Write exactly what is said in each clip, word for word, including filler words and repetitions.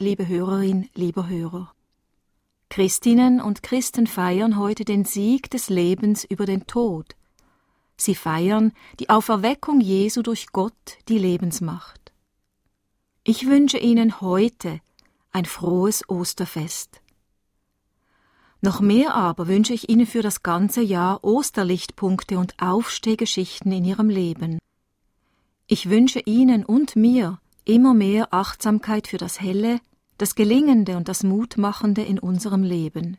liebe Hörerin, lieber Hörer. Christinnen und Christen feiern heute den Sieg des Lebens über den Tod. Sie feiern die Auferweckung Jesu durch Gott, die Lebensmacht. Ich wünsche Ihnen heute ein frohes Osterfest. Noch mehr aber wünsche ich Ihnen für das ganze Jahr Osterlichtpunkte und Aufstehgeschichten in Ihrem Leben. Ich wünsche Ihnen und mir immer mehr Achtsamkeit für das Helle, das Gelingende und das Mutmachende in unserem Leben.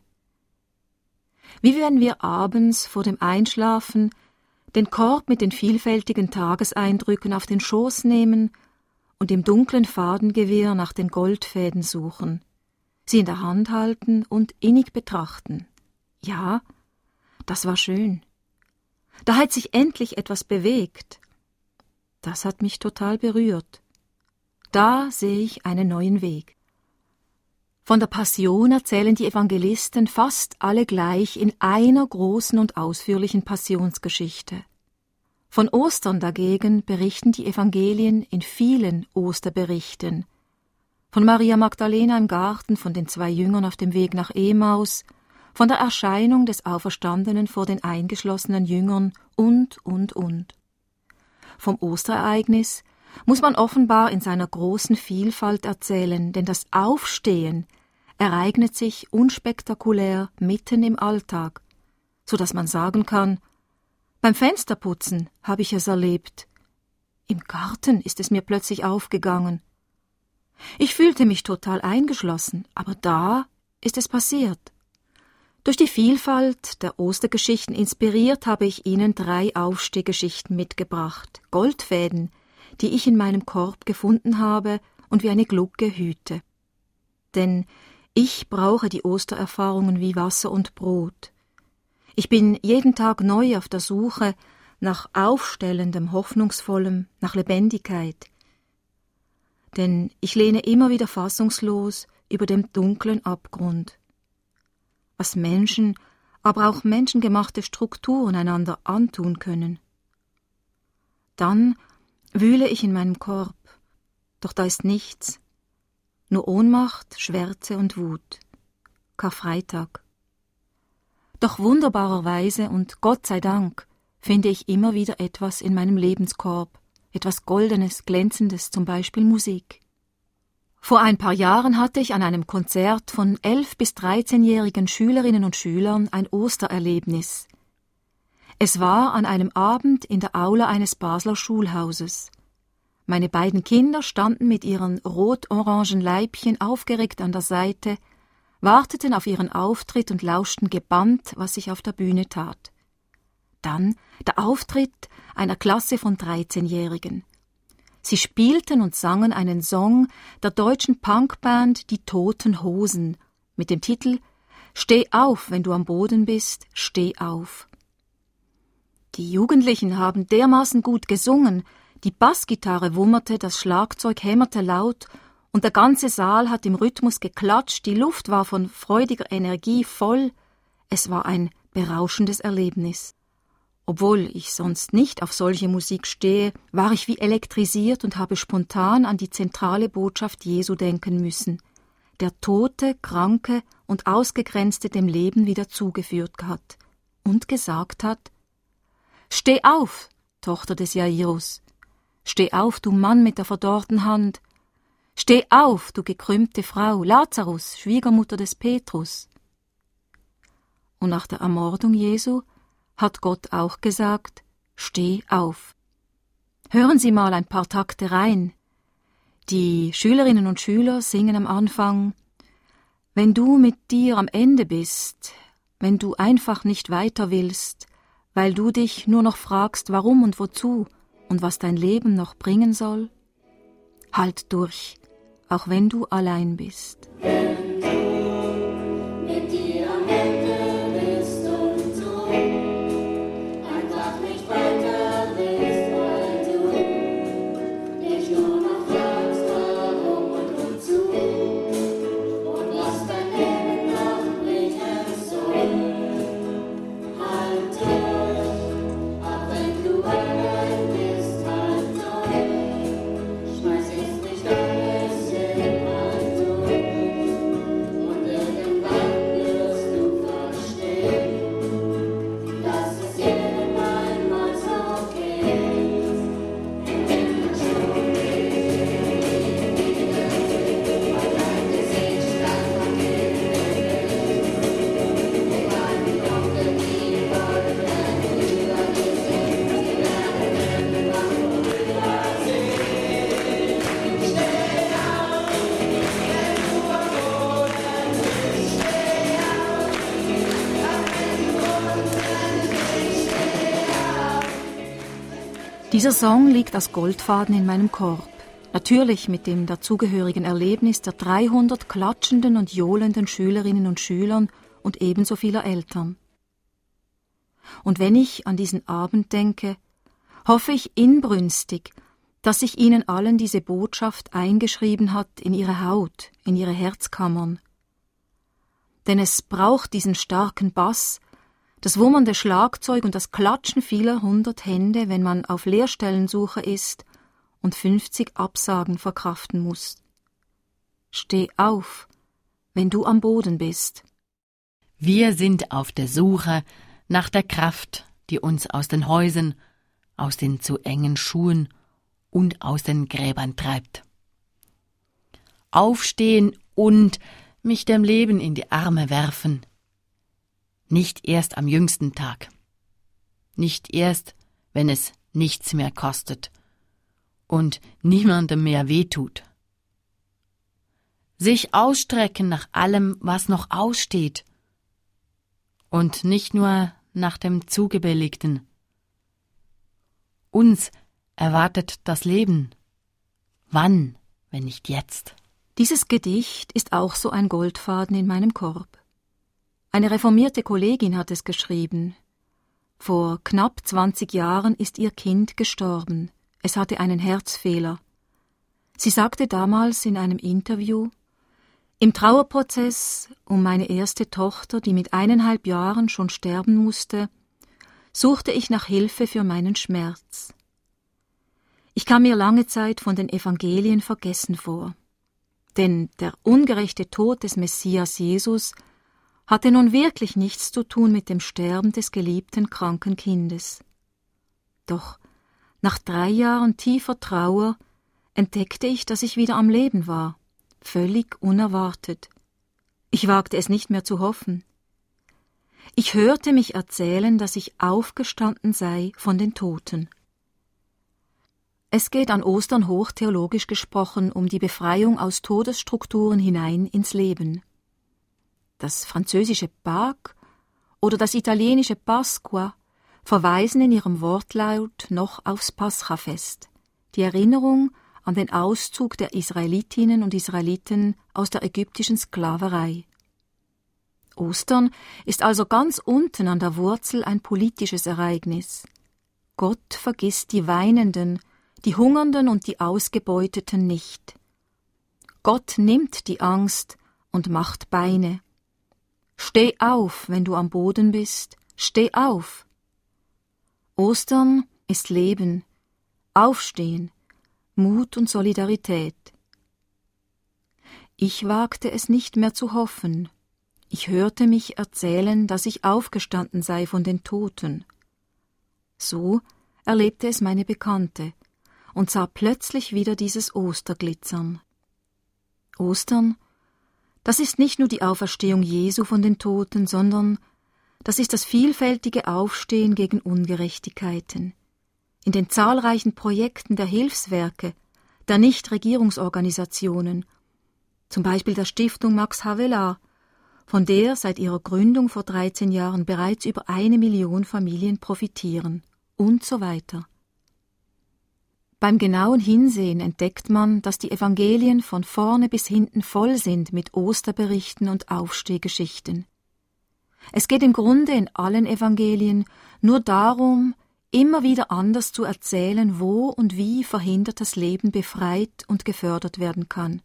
Wie werden wir abends vor dem Einschlafen den Korb mit den vielfältigen Tageseindrücken auf den Schoß nehmen und im dunklen Fadengewirr nach den Goldfäden suchen, sie in der Hand halten und innig betrachten. Ja, das war schön. Da hat sich endlich etwas bewegt. Das hat mich total berührt. Da sehe ich einen neuen Weg. Von der Passion erzählen die Evangelisten fast alle gleich in einer großen und ausführlichen Passionsgeschichte. Von Ostern dagegen berichten die Evangelien in vielen Osterberichten. Von Maria Magdalena im Garten, von den zwei Jüngern auf dem Weg nach Emaus, von der Erscheinung des Auferstandenen vor den eingeschlossenen Jüngern und, und, und. Vom Osterereignis muss man offenbar in seiner großen Vielfalt erzählen, denn das Aufstehen ereignet sich unspektakulär mitten im Alltag, so dass man sagen kann, beim Fensterputzen habe ich es erlebt. Im Garten ist es mir plötzlich aufgegangen. Ich fühlte mich total eingeschlossen, aber da ist es passiert. Durch die Vielfalt der Ostergeschichten inspiriert habe ich Ihnen drei Aufstehgeschichten mitgebracht, Goldfäden, die ich in meinem Korb gefunden habe und wie eine Glucke hüte. Denn ich brauche die Ostererfahrungen wie Wasser und Brot. Ich bin jeden Tag neu auf der Suche nach aufstellendem, hoffnungsvollem, nach Lebendigkeit. Denn ich lehne immer wieder fassungslos über dem dunklen Abgrund. Was Menschen, aber auch menschengemachte Strukturen einander antun können. Dann wühle ich in meinem Korb, doch da ist nichts, nur Ohnmacht, Schwärze und Wut. Karfreitag. Doch wunderbarerweise und Gott sei Dank finde ich immer wieder etwas in meinem Lebenskorb, etwas Goldenes, Glänzendes, zum Beispiel Musik. Vor ein paar Jahren hatte ich an einem Konzert von elf- bis dreizehnjährigen Schülerinnen und Schülern ein Ostererlebnis. Es war an einem Abend in der Aula eines Basler Schulhauses. Meine beiden Kinder standen mit ihren rot-orangen Leibchen aufgeregt an der Seite, warteten auf ihren Auftritt und lauschten gebannt, was sich auf der Bühne tat. Dann der Auftritt einer Klasse von dreizehnjährigen. Sie spielten und sangen einen Song der deutschen Punkband Die Toten Hosen mit dem Titel »Steh auf, wenn du am Boden bist, steh auf«. Die Jugendlichen haben dermaßen gut gesungen, die Bassgitarre wummerte, das Schlagzeug hämmerte laut und der ganze Saal hat im Rhythmus geklatscht, die Luft war von freudiger Energie voll. Es war ein berauschendes Erlebnis. Obwohl ich sonst nicht auf solche Musik stehe, war ich wie elektrisiert und habe spontan an die zentrale Botschaft Jesu denken müssen, der Tote, Kranke und Ausgegrenzte dem Leben wieder zugeführt hat und gesagt hat: »Steh auf, Tochter des Jairus! Steh auf, du Mann mit der verdorrten Hand! Steh auf, du gekrümmte Frau, Lazarus, Schwiegermutter des Petrus!« Und nach der Ermordung Jesu hat Gott auch gesagt: »Steh auf!« Hören Sie mal ein paar Takte rein. Die Schülerinnen und Schüler singen am Anfang: »Wenn du mit dir am Ende bist, wenn du einfach nicht weiter willst, weil du dich nur noch fragst, warum und wozu und was dein Leben noch bringen soll, halt durch, auch wenn du allein bist.« Schmeiß es nicht alles in ein Tor. Dieser Song liegt als Goldfaden in meinem Korb. Natürlich mit dem dazugehörigen Erlebnis der dreihundert klatschenden und johlenden Schülerinnen und Schülern und ebenso vieler Eltern. Und wenn ich an diesen Abend denke, hoffe ich inbrünstig, dass sich ihnen allen diese Botschaft eingeschrieben hat in ihre Haut, in ihre Herzkammern. Denn es braucht diesen starken Bass, das wummernde Schlagzeug und das Klatschen vieler hundert Hände, wenn man auf Lehrstellensuche ist und fünfzig Absagen verkraften muss. Steh auf, wenn du am Boden bist. Wir sind auf der Suche nach der Kraft, die uns aus den Häusern, aus den zu engen Schuhen und aus den Gräbern treibt. Aufstehen und mich dem Leben in die Arme werfen. Nicht erst am jüngsten Tag. Nicht erst, wenn es nichts mehr kostet und niemandem mehr wehtut. Sich ausstrecken nach allem, was noch aussteht und nicht nur nach dem Zugebilligten. Uns erwartet das Leben. Wann, wenn nicht jetzt? Dieses Gedicht ist auch so ein Goldfaden in meinem Korb. Eine reformierte Kollegin hat es geschrieben. Vor knapp zwanzig Jahren ist ihr Kind gestorben. Es hatte einen Herzfehler. Sie sagte damals in einem Interview: Im Trauerprozess um meine erste Tochter, die mit eineinhalb Jahren schon sterben musste, suchte ich nach Hilfe für meinen Schmerz. Ich kam mir lange Zeit von den Evangelien vergessen vor. Denn der ungerechte Tod des Messias Jesus hatte nun wirklich nichts zu tun mit dem Sterben des geliebten kranken Kindes. Doch nach drei Jahren tiefer Trauer entdeckte ich, dass ich wieder am Leben war, völlig unerwartet. Ich wagte es nicht mehr zu hoffen. Ich hörte mich erzählen, dass ich aufgestanden sei von den Toten. Es geht an Ostern hochtheologisch gesprochen um die Befreiung aus Todesstrukturen hinein ins Leben. Das französische Pâques oder das italienische Pasqua verweisen in ihrem Wortlaut noch aufs Paschafest, die Erinnerung an den Auszug der Israelitinnen und Israeliten aus der ägyptischen Sklaverei. Ostern ist also ganz unten an der Wurzel ein politisches Ereignis. Gott vergisst die Weinenden, die Hungernden und die Ausgebeuteten nicht. Gott nimmt die Angst und macht Beine. Steh auf, wenn du am Boden bist, steh auf. Ostern ist Leben, Aufstehen, Mut und Solidarität. Ich wagte es nicht mehr zu hoffen. Ich hörte mich erzählen, dass ich aufgestanden sei von den Toten. So erlebte es meine Bekannte und sah plötzlich wieder dieses Osterglitzern. Ostern, das ist nicht nur die Auferstehung Jesu von den Toten, sondern das ist das vielfältige Aufstehen gegen Ungerechtigkeiten. In den zahlreichen Projekten der Hilfswerke, der Nichtregierungsorganisationen, zum Beispiel der Stiftung Max Havelaar, von der seit ihrer Gründung vor dreizehn Jahren bereits über eine Million Familien profitieren, und so weiter. Beim genauen Hinsehen entdeckt man, dass die Evangelien von vorne bis hinten voll sind mit Osterberichten und Aufstehgeschichten. Es geht im Grunde in allen Evangelien nur darum, immer wieder anders zu erzählen, wo und wie verhindertes Leben befreit und gefördert werden kann.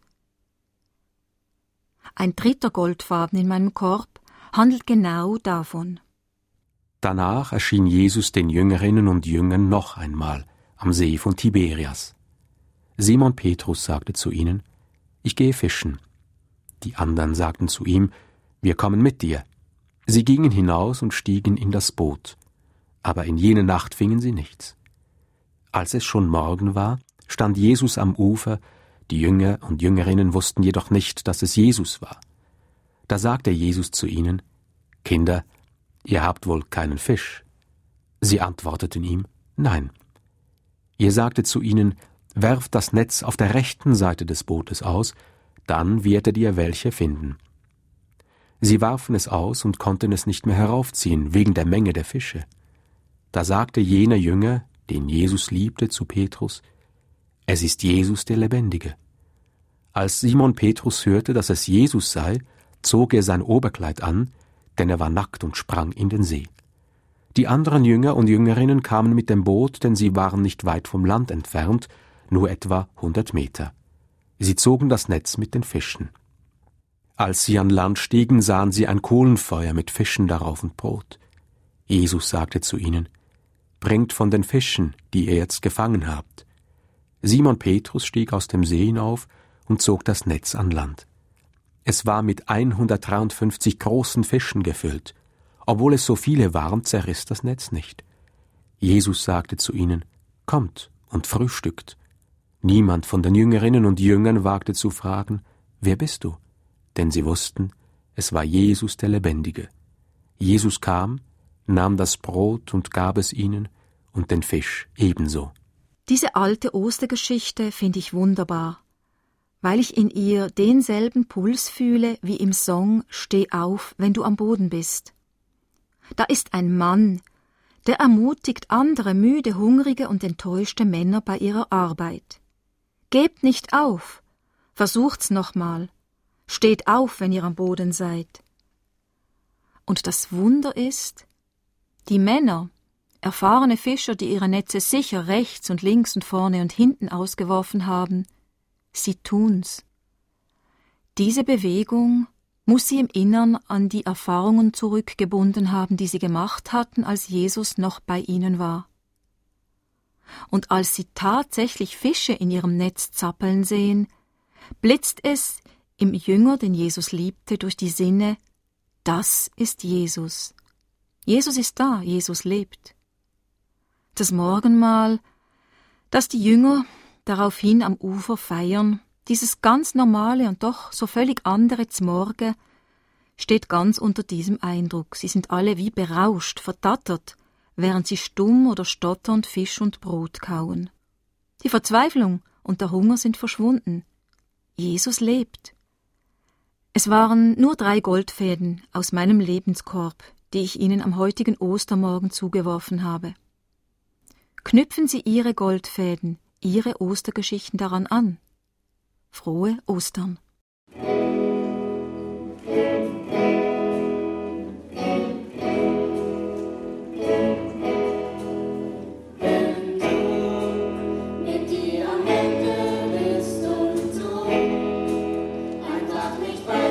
Ein dritter Goldfaden in meinem Korb handelt genau davon. Danach erschien Jesus den Jüngerinnen und Jüngern noch einmal am See von Tiberias. Simon Petrus sagte zu ihnen: Ich gehe fischen. Die anderen sagten zu ihm: Wir kommen mit dir. Sie gingen hinaus und stiegen in das Boot. Aber in jene Nacht fingen sie nichts. Als es schon Morgen war, stand Jesus am Ufer. Die Jünger und Jüngerinnen wussten jedoch nicht, dass es Jesus war. Da sagte Jesus zu ihnen: Kinder, ihr habt wohl keinen Fisch? Sie antworteten ihm: Nein. Er sagte zu ihnen: Werft das Netz auf der rechten Seite des Bootes aus, dann werdet ihr welche finden. Sie warfen es aus und konnten es nicht mehr heraufziehen, wegen der Menge der Fische. Da sagte jener Jünger, den Jesus liebte, zu Petrus: Es ist Jesus der Lebendige. Als Simon Petrus hörte, dass es Jesus sei, zog er sein Oberkleid an, denn er war nackt, und sprang in den See. Die anderen Jünger und Jüngerinnen kamen mit dem Boot, denn sie waren nicht weit vom Land entfernt, nur etwa hundert Meter. Sie zogen das Netz mit den Fischen. Als sie an Land stiegen, sahen sie ein Kohlenfeuer mit Fischen darauf und Brot. Jesus sagte zu ihnen: Bringt von den Fischen, die ihr jetzt gefangen habt. Simon Petrus stieg aus dem See hinauf und zog das Netz an Land. Es war mit hundertdreiundfünfzig großen Fischen gefüllt. Obwohl es so viele waren, zerriss das Netz nicht. Jesus sagte zu ihnen: Kommt und frühstückt. Niemand von den Jüngerinnen und Jüngern wagte zu fragen: Wer bist du? Denn sie wussten, es war Jesus der Lebendige. Jesus kam, nahm das Brot und gab es ihnen, und den Fisch ebenso. Diese alte Ostergeschichte finde ich wunderbar, weil ich in ihr denselben Puls fühle wie im Song »Steh auf, wenn du am Boden bist«. Da ist ein Mann, der ermutigt andere müde, hungrige und enttäuschte Männer bei ihrer Arbeit. Gebt nicht auf, versucht's nochmal, steht auf, wenn ihr am Boden seid. Und das Wunder ist, die Männer, erfahrene Fischer, die ihre Netze sicher rechts und links und vorne und hinten ausgeworfen haben, sie tun's. Diese Bewegung muss sie im Innern an die Erfahrungen zurückgebunden haben, die sie gemacht hatten, als Jesus noch bei ihnen war. Und als sie tatsächlich Fische in ihrem Netz zappeln sehen, blitzt es im Jünger, den Jesus liebte, durch die Sinne: Das ist Jesus. Jesus ist da, Jesus lebt. Das Morgenmahl, das die Jünger daraufhin am Ufer feiern, dieses ganz normale und doch so völlig andere Z'Morgen, steht ganz unter diesem Eindruck. Sie sind alle wie berauscht, verdattert, während sie stumm oder stotternd Fisch und Brot kauen. Die Verzweiflung und der Hunger sind verschwunden. Jesus lebt. Es waren nur drei Goldfäden aus meinem Lebenskorb, die ich Ihnen am heutigen Ostermorgen zugeworfen habe. Knüpfen Sie Ihre Goldfäden, Ihre Ostergeschichten daran an. Frohe Ostern! Mit dir am Ende bist und so, einfach nicht weiter.